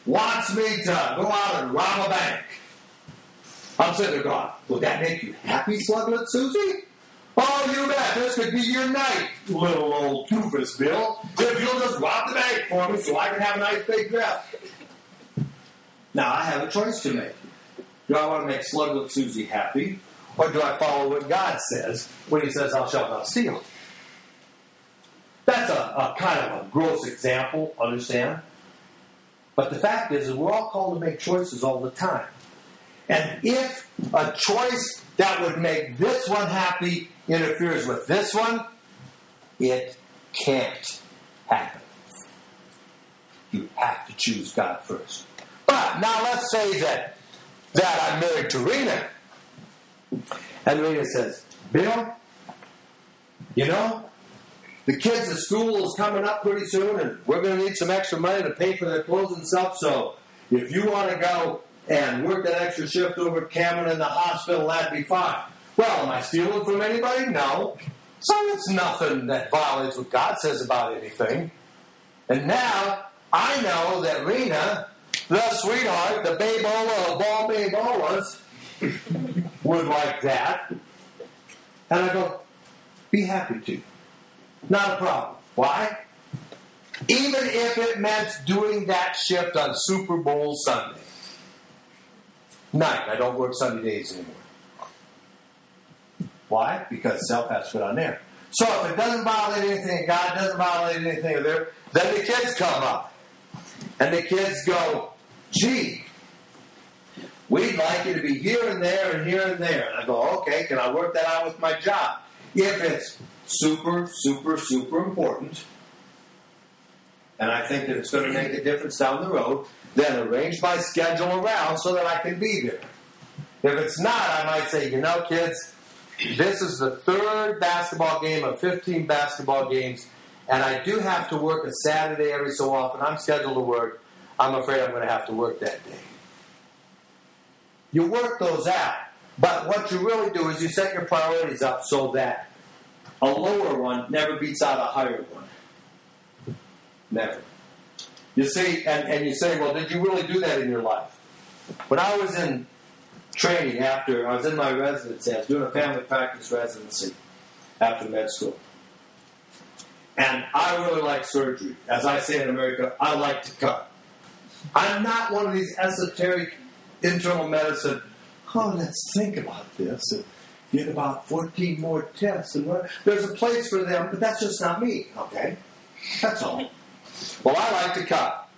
wants me to go out and rob a bank. I'm sitting there going, would that make you happy, Sluglet Susie? Oh, you bet. This could be your night, little old doofus Bill, if you'll just rob the bank for me so I can have a nice big dress. Now, I have a choice to make. Do I want to make Sluglet Susie happy, or do I follow what God says when he says, thou shalt not steal? That's a, a kind of a gross example, understand? But the fact is, is we're all called to make choices all the time. And if a choice that would make this one happy interferes with this one, it can't happen. You have to choose God first. But now let's say that, that I'm married to Rena. And Rena says, Bill, you know, the kids at school is coming up pretty soon, and we're going to need some extra money to pay for their clothes and stuff, so if you want to go and work that extra shift over at Cameron in the hospital, that'd be fine. Well, am I stealing from anybody? No. So it's nothing that violates what God says about anything. And now, I know that Rena, the sweetheart, the babe-ola of all babe-olas, would like that. And I go, be happy to. Not a problem. Why? Even if it meant doing that shift on Super Bowl Sunday. Night. I don't work Sunday days anymore. Why? Because self has to fit on there. So if it doesn't violate anything, God doesn't violate anything there, then the kids come up. And the kids go, gee, we'd like you to be here and there and here and there. And I go, okay, can I work that out with my job? If it's super, super, super important, and I think that it's going to make a difference down the road, then arrange my schedule around so that I can be there. If it's not, I might say, you know, kids, this is the third basketball game of fifteen basketball games, and I do have to work a Saturday every so often. I'm scheduled to work. I'm afraid I'm going to have to work that day. You work those out, but what you really do is you set your priorities up so that a lower one never beats out a higher one. Never. You see, and, and you say, well, did you really do that in your life? When I was in training after, I was in my residency, I was doing a family practice residency after med school. And I really like surgery. As I say in America, I like to cut. I'm not one of these esoteric internal medicine, oh, let's think about this and get about fourteen more tests. And what, there's a place for them, but that's just not me, okay? That's all. Well, I like to cut.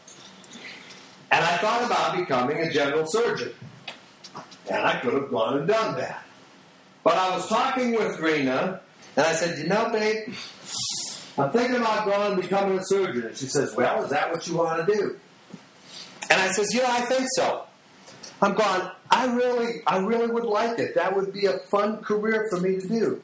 And I thought about becoming a general surgeon. And I could have gone and done that. But I was talking with Rena, and I said, you know, babe, I'm thinking about going and becoming a surgeon. And she says, well, is that what you want to do? And I says, yeah, I think so. I'm going, I really, I really would like it. That would be a fun career for me to do.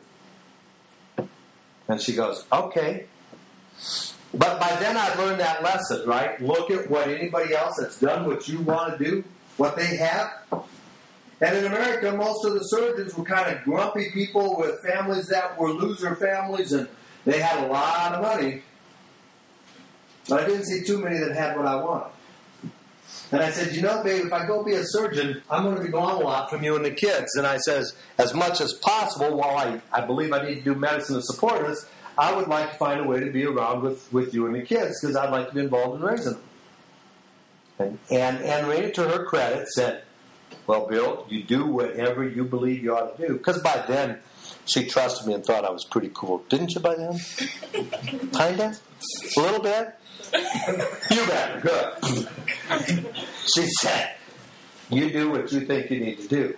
And she goes, okay. But by then I've learned that lesson, right? Look at what anybody else that's done what you want to do, what they have. And in America, most of the surgeons were kind of grumpy people with families that were loser families, and they had a lot of money. But I didn't see too many that had what I wanted. And I said, you know, babe, if I go be a surgeon, I'm going to be gone a lot from you and the kids. And I says, as much as possible, while I, I believe I need to do medicine to support us, I would like to find a way to be around with, with you and the kids because I'd like to be involved in raising them. And, and, and Rena, to her credit, said, well, Bill, you do whatever you believe you ought to do. Because by then, she trusted me and thought I was pretty cool. Didn't you by then? Kinda? A little bit? You bet. Good. She said, you do what you think you need to do.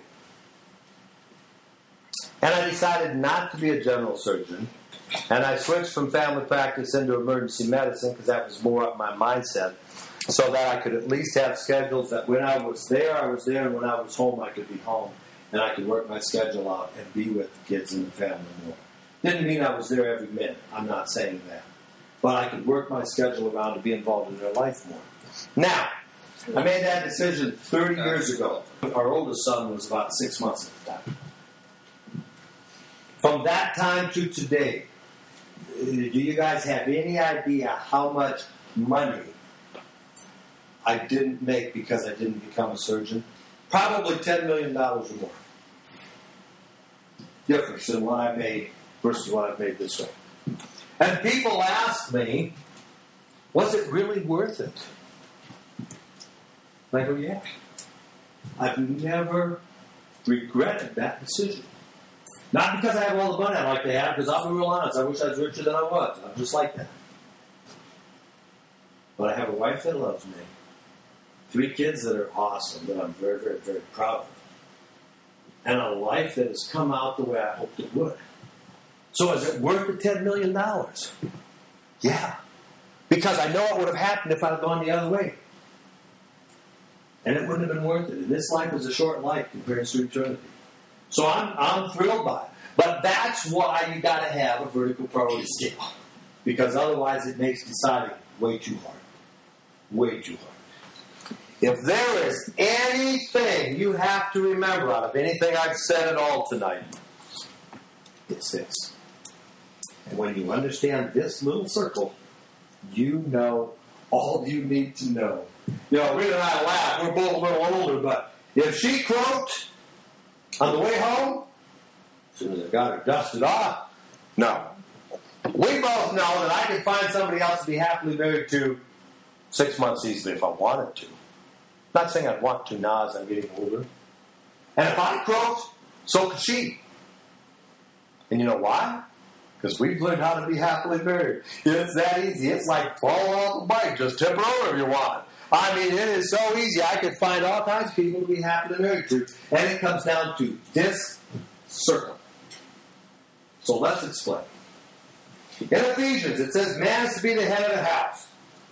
And I decided not to be a general surgeon. And I switched from family practice into emergency medicine because that was more up my mindset. So that I could at least have schedules that when I was there, I was there. And when I was home, I could be home. And I could work my schedule out and be with the kids and the family more. Didn't mean I was there every minute. I'm not saying that. But I could work my schedule around to be involved in their life more. Now, I made that decision thirty years ago. Our oldest son was about six months at the time. From that time to today, do you guys have any idea how much money I didn't make because I didn't become a surgeon? Probably ten million dollars or more. Difference in what I made versus what I've made this way. And people ask me, was it really worth it? And I go, yeah. I've never regretted that decision. Not because I have all the money I'd like to have, because I'll be real honest, I wish I was richer than I was. I'm just like that. But I have a wife that loves me. Three kids that are awesome, that I'm very, very, very proud of. And a life that has come out the way I hoped it would. So is it worth the ten million dollars? Yeah. Because I know it would have happened if I had gone the other way. And it wouldn't have been worth it. And this life is a short life compared to eternity. So I'm, I'm thrilled by it. But that's why you got to have a vertical priority scale. Because otherwise it makes deciding way too hard. Way too hard. If there is anything you have to remember out of anything I've said at all tonight, it's this. And when you understand this little circle, you know all you need to know. You know, Rita and I laugh. We're both a little older, but if she croaked on the way home, as soon as I got her dusted off, no. We both know that I could find somebody else to be happily married to six months easily if I wanted to. Not saying I'd want to now as I'm getting older. And if I croaked, so could she. And you know why? Because we've learned how to be happily married. It's that easy. It's like fall off the bike. Just tip her over if you want. I mean, it is so easy. I could find all kinds of people to be happily married to. And it comes down to this circle. So let's explain. In Ephesians, it says man is to be the head of the house.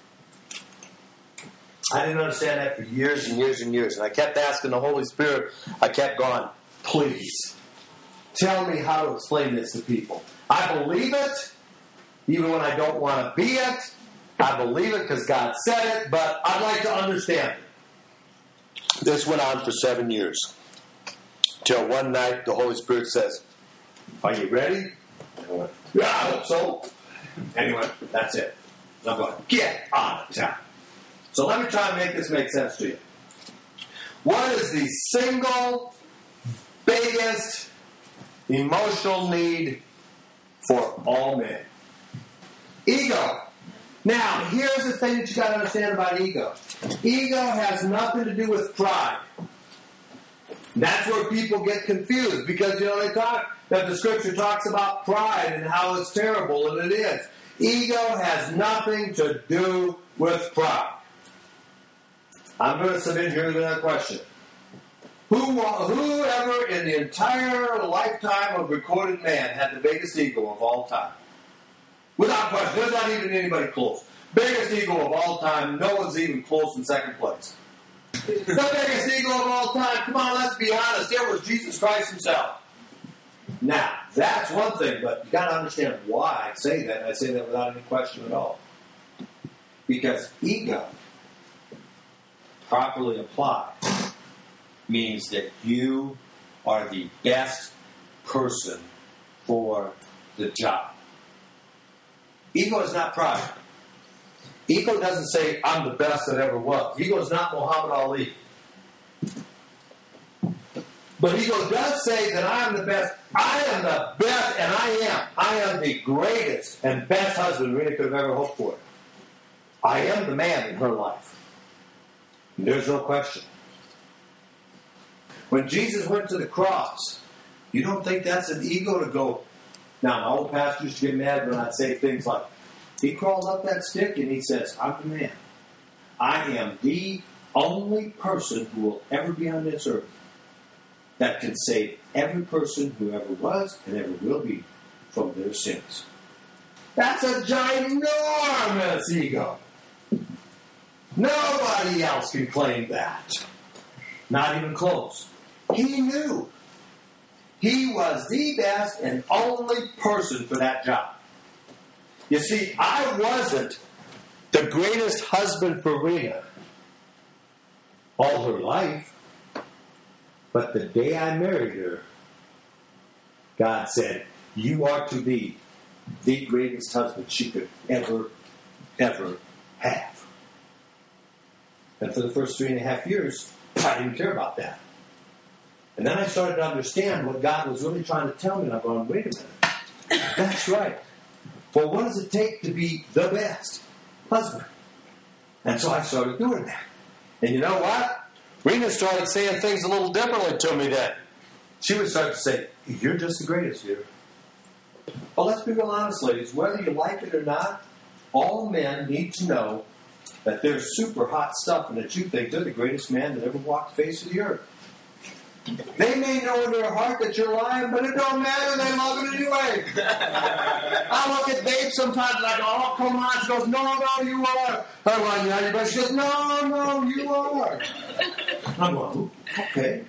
I didn't understand that for years and years and years. And I kept asking the Holy Spirit. I kept going, please, tell me how to explain this to people. I believe it, even when I don't want to be it. I believe it because God said it, but I'd like to understand it. This went on for seven years. Till one night, the Holy Spirit says, are you ready? I went, yeah, I hope so. Anyway, that's it. I'm going, get out of town. So let me try and make this make sense to you. What is the single biggest emotional need for all men? Ego. Now, here's the thing that you got to understand about ego. Ego has nothing to do with pride. That's where people get confused because, you know, they talk that the Scripture talks about pride and how it's terrible, and it is. Ego has nothing to do with pride. I'm going to submit here another question. Who, whoever in the entire lifetime of recorded man had the biggest ego of all time? Without question. There's not even anybody close. Biggest ego of all time. No one's even close in second place. The biggest ego of all time. Come on, let's be honest. It was Jesus Christ himself. Now, that's one thing, but you got to understand why I say that. And I say that without any question at all. Because ego, properly applied, means that you are the best person for the job. Ego is not pride. Ego doesn't say, I'm the best that ever was. Ego is not Muhammad Ali. But ego does say that I am the best. I am the best, and I am. I am the greatest and best husband Rita could have ever hoped for. I am the man in her life. And there's no question. When Jesus went to the cross, you don't think that's an ego to go. Now, my old pastor used to get mad when I'd say things like, he crawled up that stick and he says, I'm the man. I am the only person who will ever be on this earth that can save every person who ever was and ever will be from their sins. That's a ginormous ego. Nobody else can claim that. Not even close. He knew. He was the best and only person for that job. You see, I wasn't the greatest husband for Rita all her life. But the day I married her, God said, you are to be the greatest husband she could ever, ever have. And for the first three and a half years, I didn't care about that. And then I started to understand what God was really trying to tell me. And I'm going, wait a minute. That's right. Well, what does it take to be the best husband? And so I started doing that. And you know what? Rena started saying things a little differently to me then. She would start to say, you're just the greatest here. Well, let's be real honest, ladies. Whether you like it or not, all men need to know that they're super hot stuff and that you think they're the greatest man that ever walked the face of the earth. They may know in their heart that you're lying, but it don't matter. They love it anyway. I look at Babe sometimes and I go, oh, come on. She goes, no, no, you are. I want you out, but she goes, no, no, you are. I'm going, okay.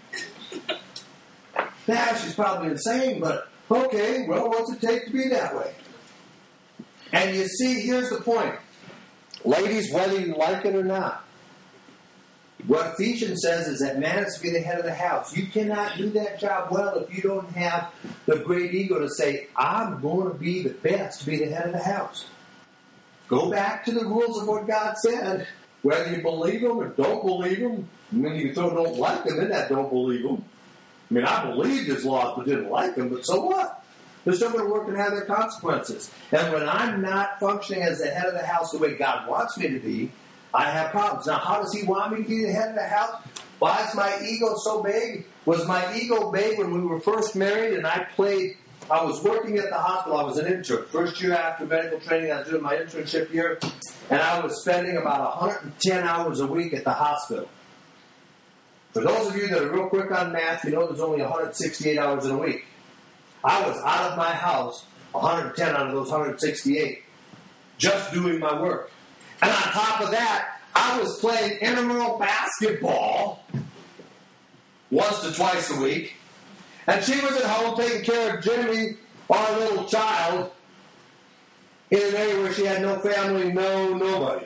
Now, she's probably insane, but okay, well, what's it take to be that way? And you see, here's the point. Ladies, whether you like it or not, what Ephesians says is that man is to be the head of the house. You cannot do that job well if you don't have the great ego to say, I'm going to be the best to be the head of the house. Go back to the rules of what God said. Whether you believe them or don't believe them, I mean, you throw don't like them in that don't believe them. I mean, I believed his laws but didn't like them, but so what? They're still going to work and have their consequences. And when I'm not functioning as the head of the house the way God wants me to be, I have problems. Now, how does he want me to be the head of the house? Why is my ego so big? Was my ego big when we were first married and I played, I was working at the hospital. I was an intern. First year after medical training, I was doing my internship year. And I was spending about one hundred ten hours a week at the hospital. For those of you that are real quick on math, you know there's only one hundred sixty-eight hours in a week. I was out of my house one hundred ten out of those one hundred sixty-eight just doing my work. And on top of that, I was playing intramural basketball once to twice a week. And she was at home taking care of Jimmy, our little child, in an area where she had no family, no nobody.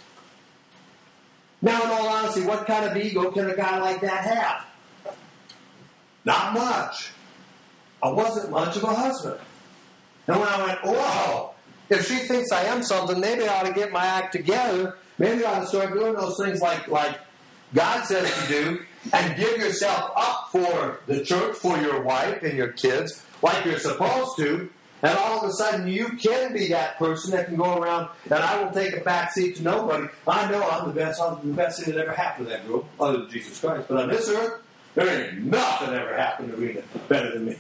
Now, in all honesty, what kind of ego can a guy like that have? Not much. I wasn't much of a husband. And when I went, whoa, if she thinks I am something, maybe I ought to get my act together. Maybe I ought to start doing those things like, like God says to do and give yourself up for the church, for your wife and your kids, like you're supposed to. And all of a sudden, you can be that person that can go around, and I will take a back seat to nobody. I know I'm the best, I'm the best thing that ever happened to that girl, other than Jesus Christ. But on this earth, there ain't nothing ever happened to Rena better than me.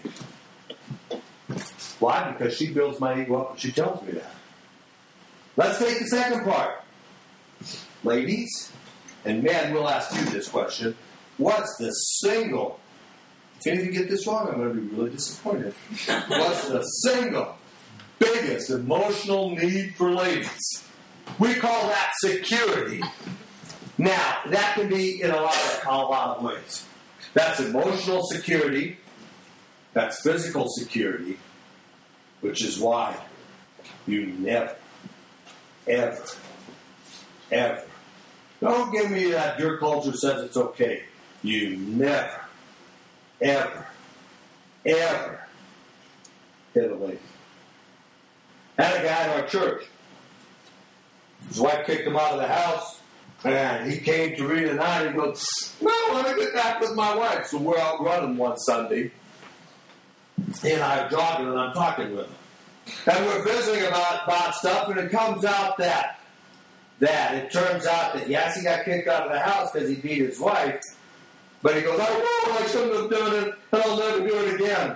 Why? Because she builds my ego up and she tells me that. Let's take the second part. Ladies, and men, we'll ask you this question. What's the single, if any of you get this wrong, I'm going to be really disappointed. What's the single biggest emotional need for ladies? We call that security. Now, that can be in a lot of, a lot of ways. That's emotional security. That's physical security. Which is why you never, ever, ever, don't give me that your culture says it's okay. You never, ever, ever hit a lady. I had a guy in our church. His wife kicked him out of the house, and he came to Rena and I, and he goes, no, let me get back with my wife. So we're out running one Sunday. And I'm jogging and I'm talking with him. And we're visiting about, about stuff, and it comes out that, that it turns out that, yes, he got kicked out of the house because he beat his wife. But he goes, I know I shouldn't have done it, and I'll never do it again.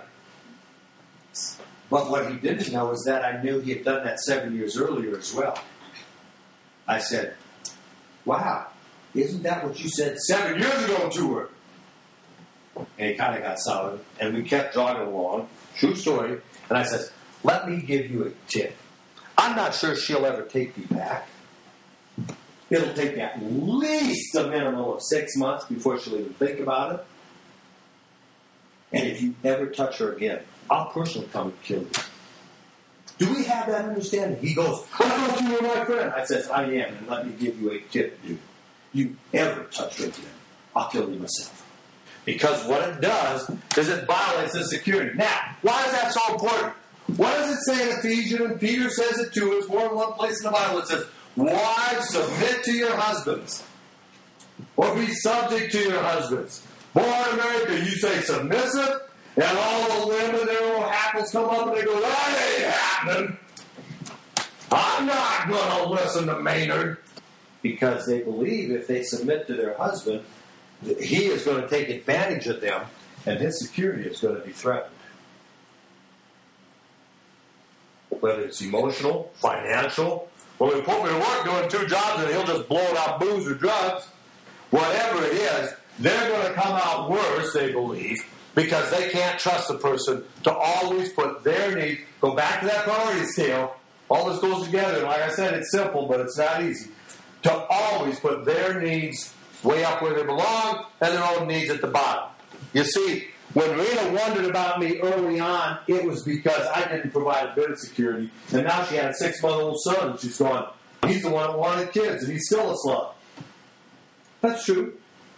But what he didn't know is that I knew he had done that seven years earlier as well. I said, wow, isn't that what you said seven years ago to her? And he kind of got solid, and we kept jogging along. True story. And I said, let me give you a tip. I'm not sure she'll ever take you back. It'll take at least a minimum of six months before she'll even think about it. And if you ever touch her again, I'll personally come and kill you. Do we have that understanding? He goes, I thought you were my friend. I says, I am, and let me give you a tip, dude. You ever touch her again, I'll kill you myself. Because what it does is it violates the security. Now, why is that so important? What does it say in Ephesians? And Peter says it too. It's more than one place in the Bible. It says, wives, submit to your husbands. or be subject to your husbands. Boy, in America, you say submissive, and all the women, their little hackles come up and they go, that ain't happening. I'm not going to listen to Maynard. Because they believe if they submit to their husband, he is going to take advantage of them, and his security is going to be threatened. Whether it's emotional, financial, well, they put me to work doing two jobs and he'll just blow it out booze or drugs. Whatever it is, they're going to come out worse, they believe, because they can't trust the person to always put their needs, go back to that priority scale. All this goes together. Like I said, it's simple, but it's not easy. To always put their needs way up where they belong and their own needs at the bottom. You see, when Rena wondered about me early on, it was because I didn't provide a bit of security. And now she had a six-month-old son, and she's going, he's the one that wanted kids, and he's still a slut. That's true.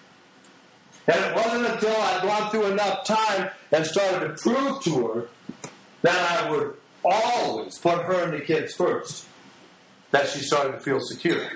And it wasn't until I'd gone through enough time and started to prove to her that I would always put her and the kids first that she started to feel secure.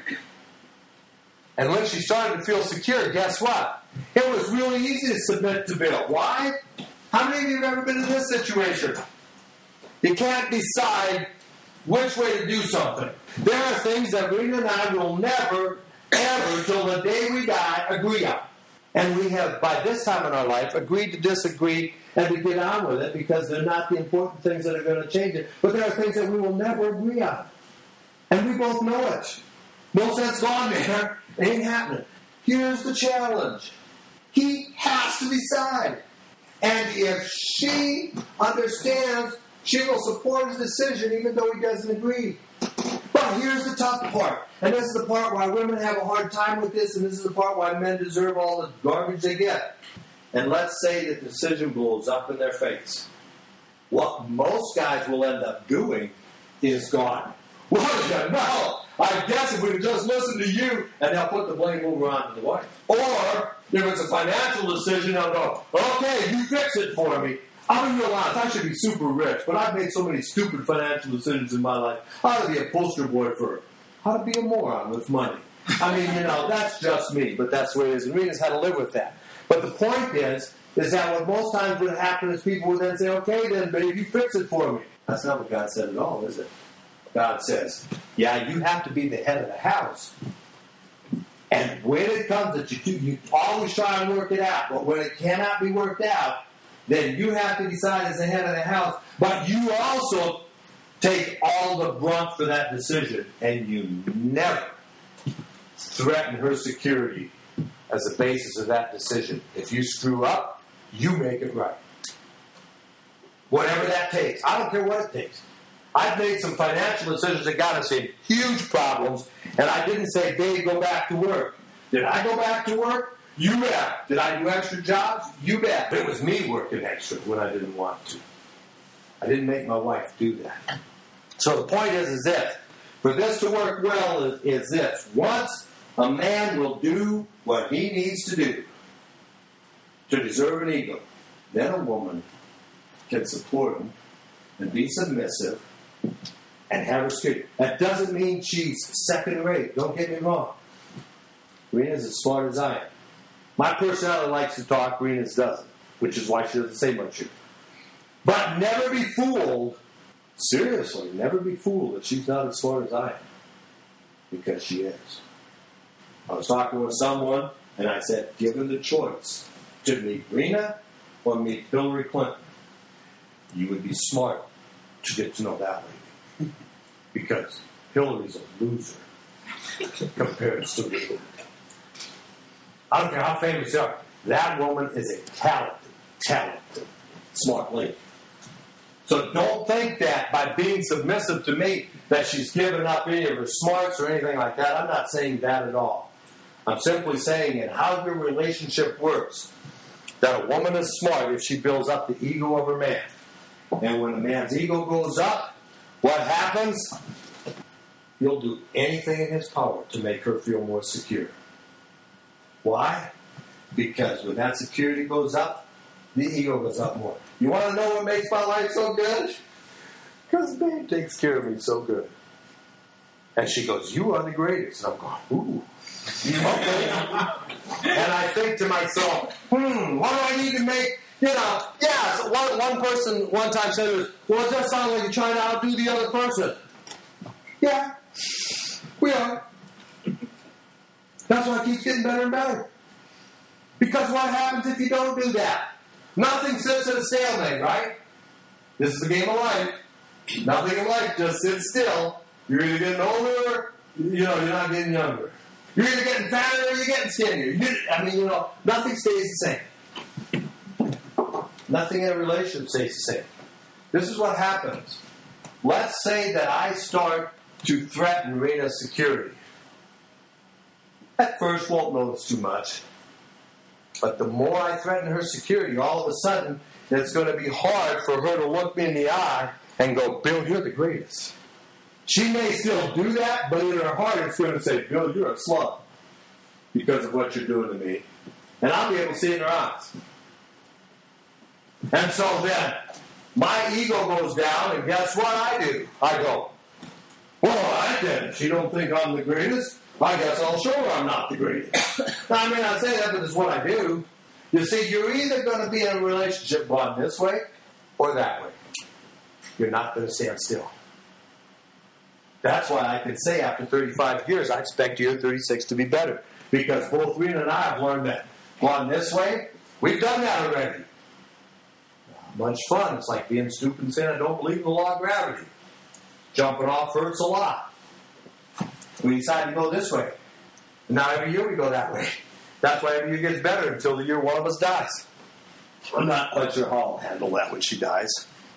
And when she started to feel secure, guess what? It was really easy to submit to Bill. Why? How many of you have ever been in this situation? You can't decide which way to do something. There are things that Rena and I will never, ever, till the day we die, agree on. And we have, by this time in our life, agreed to disagree and to get on with it because they're not the important things that are going to change it. But there are things that we will never agree on. And we both know it. No sense gone there. It ain't happening. Here's the challenge. He has to decide. And if she understands, she will support his decision even though he doesn't agree. But here's the tough part. And this is the part why women have a hard time with this, and this is the part why men deserve all the garbage they get. And let's say the decision blows up in their face. What most guys will end up doing is gone. Well, no, I guess if we could just listen to you, and they'll put the blame over onto the wife. Or, if it's a financial decision, they'll go, okay, you fix it for me. I'll be real honest, I should be super rich, but I've made so many stupid financial decisions in my life. I ought to be a poster boy for how to be a moron with money. I mean, you know, that's just me, but that's the way it is. And Rena's had to live with that. But the point is, is that what most times would happen is people would then say, okay, then, babe, you fix it for me. That's not what God said at all, is it? God says, yeah, you have to be the head of the house. And when it comes that you do, you always try and work it out. But when it cannot be worked out, then you have to decide as the head of the house. But you also take all the brunt for that decision. And you never threaten her security as the basis of that decision. If you screw up, you make it right. Whatever that takes. I don't care what it takes. I've made some financial decisions that got us in huge problems, and I didn't say, Dave, go back to work. Did I go back to work? You bet. Did I do extra jobs? You bet. It was me working extra when I didn't want to. I didn't make my wife do that. So the point is, is this. For this to work well is, is this. Once a man will do what he needs to do to deserve an ego, then a woman can support him and be submissive and have her security. That doesn't mean she's second rate. Don't get me wrong. Rena's as smart as I am. My personality likes to talk, Rena's doesn't, which is why she doesn't say much. But never be fooled. Seriously, never be fooled that she's not as smart as I am. Because she is. I was talking with someone, and I said, given the choice to meet Rena or meet Hillary Clinton, you would be smart to get to know that lady. Because Hillary's a loser compared to Rena. I don't care how famous you are. That woman is a talented, talented, smart lady. So don't think that by being submissive to me that she's given up any of her smarts or anything like that. I'm not saying that at all. I'm simply saying in how your relationship works, that a woman is smart if she builds up the ego of her man. And when a man's ego goes up, what happens? He'll do anything in his power to make her feel more secure. Why? Because when that security goes up, the ego goes up more. You want to know what makes my life so good? Because babe takes care of me so good. And she goes, you are the greatest. And I'm going, ooh. Okay. And I think to myself, hmm, what do I need to make, you know, yeah, so one, one person one time said, this, well, it does sound like you're trying to outdo the other person. Yeah, we are. That's why I keep getting better and better. Because what happens if you don't do that? Nothing sits at a stalemate, right? This is the game of life. Nothing in life just sits still. You're either getting older, you know, you're not getting younger. You're either getting fatter or you're getting skinnier. You, I mean, you know, nothing stays the same. Nothing in a relationship stays the same. This is what happens. Let's say that I start to threaten Rena's security. At first, won't notice too much. But the more I threaten her security, all of a sudden, it's going to be hard for her to look me in the eye and go, Bill, you're the greatest. She may still do that, but in her heart, it's going to say, Bill, you're a slut because of what you're doing to me. And I'll be able to see it in her eyes. And so then, my ego goes down, and guess what I do? I go, well, all right then. She don't think I'm the greatest. I guess I'll show her I'm not the greatest. I mean, I say that, but it's what I do. You see, you're either going to be in a relationship going this way or that way. You're not going to stand still. That's why I can say after thirty-five years, I expect year thirty-six to be better. Because both Rena and I have learned that going this way, we've done that already. Much fun. It's like being stupid and saying, I don't believe in the law of gravity. Jumping off hurts a lot. We decide to go this way. And now every year we go that way. That's why every year gets better until the year one of us dies. I'm not quite sure how I'll handle that when she dies.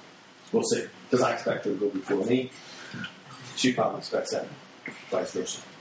We'll see. Because I expect her to go before me. She probably expects that. Vice versa.